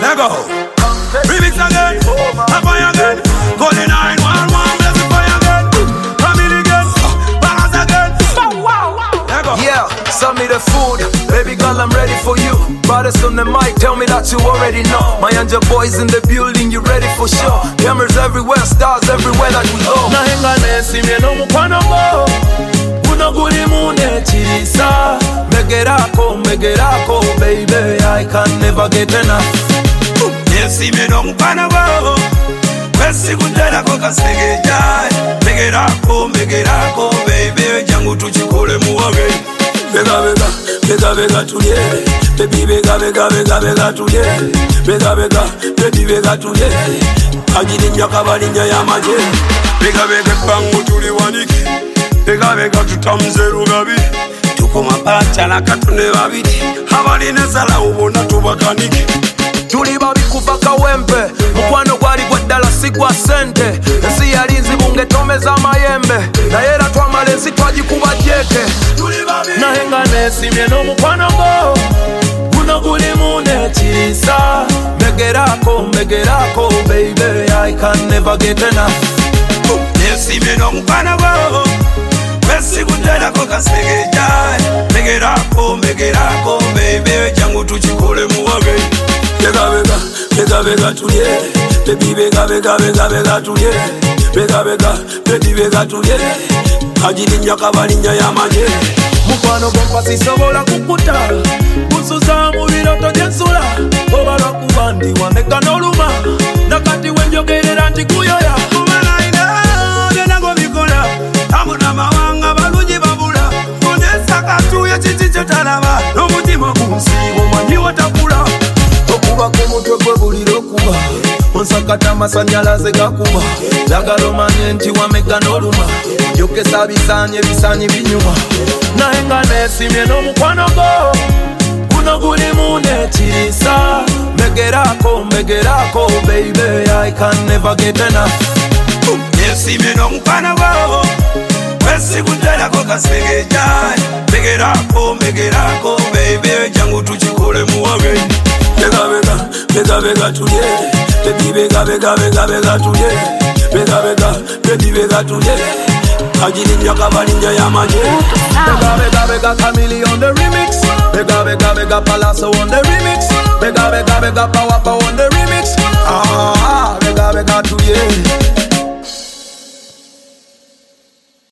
Let go. Remix again, up again. Golden 911, bless the fire again. Family again, balance again. Let go. Yeah, send me the food, baby girl, I'm ready for you. Baddest on the mic, tell me that you already know. My and your boys in the building, you ready for sure. Cameras everywhere, stars everywhere that we go. Nahenga nesimye no mukwano go. Kuno guli mune chisa. Megerako, baby, I can never get enough. Nesimye no mukwano go. Kwesi kutera ko kasegeja. Megerako, baby, jangu tuchikole muwage. Bega tulye. Baby bega tulye. Bega baby bega tulye. Agirinnya kabalinya ya maje. Bega bangu tuli waniki. Bega tutamuze rugabi. Tukoma pacha na katune babiri. Abalina sala ubona tubakaniki. Tuli babi kuva kawempe. Mukwano gwali gwaddala sigwa sente. Ensi yalinzi bunge tomeza mayembe. Nayera twamalezi twagikuba jeke. Nahenga nesimye no mukwano go. Kuno guli mune chisa. Megerako, baby, I can never get enough. Nesimye no mukwano go. Kwesi kutera ko kasegeja. Megerako, baby, jangu tuchikole muwage. Bega tulye. Baby bega tulye. Bega baby bega tulye. Agirinnya kabalinya ya maje. Mukwano gompa sisobola kukuta. Kunsuza mu biroto gyensula. Obalwa kuba ndi wameka n'oluma. Nakati wenjogerera nti kuyoya. Kumanaina byenango bikola. Amuna mawanga balungi babula. Konesa katuye kiti kyotalaba. N'omutima kunsiibo manyi watakula. Okuba ku mutwe gwe bulira okuba. Onsakata amasanyalaze gakuba. Njagala omanye nti wameka n'oluma. Jokesa bisaanyi binyuma. Nahenga nesimye n'omukwano go. Kuno guli mune chisa. Megerako, baby, I can never get enough. Nesimye n'omukwano go. Kwesi kutera ko kasegeja. Megerako, baby, jangu tuchikole muwage. Bega tulye. Baby bega tulye. Baby bega tulye. Agirinnya kabalinya ya maje. Bega Camille on the remix. Bega Palazzo on the remix. Bega Power on the remix. Bega tulye.